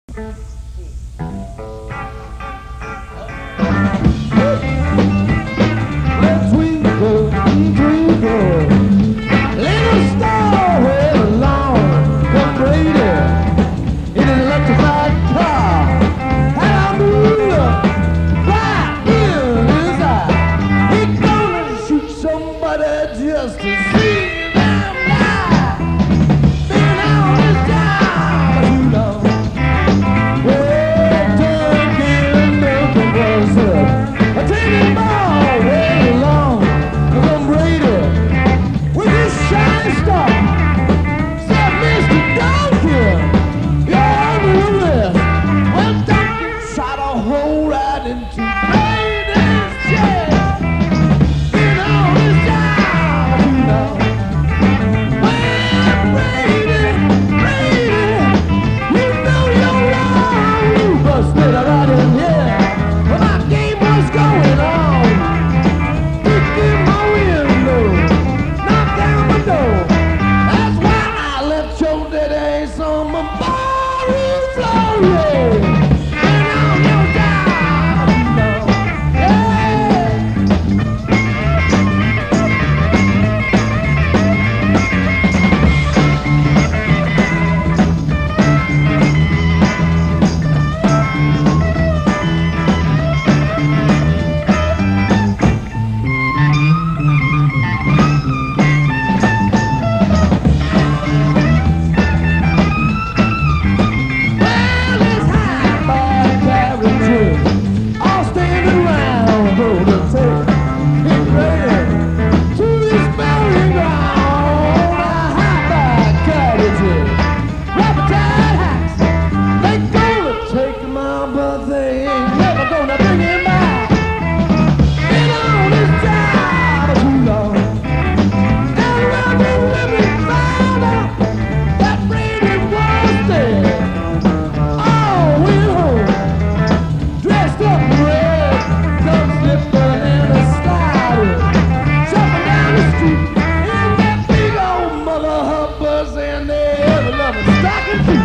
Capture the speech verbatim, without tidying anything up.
Well, twinkle, twinkle, little star, where along come Brady in an electrified car, and I move right in his eye. He gonna shoot somebody just to see them die. Been on his job too long. Well, drinking milk and was up, taking ball way along. Come Brady with his shiny star. Said, Mister Duncan, you're under arrest. Well, Duncan shot a hole right into Brady's chest. Been on his job too long. Well, Brady, Brady, you know you're wrong. You busted right in here. Well, my game was going on. Kick in my window, knock down my door. That's why I left your dead ass on my barroom floor. Yeah. Been on your job, you know. Yeah. Well, it's high by carriages, all standing around gonna take it ready to this burying ground. High by carriages, rubber-tied hats, they gonna take him out, but they ain't never gonna bring him back. Been on his job too long. And when the women found out that Brady was dead, all went home, dressed up in red, some slipper and a slide, jumping down the street in that big old mother hubbas and they ever loving stocking feet.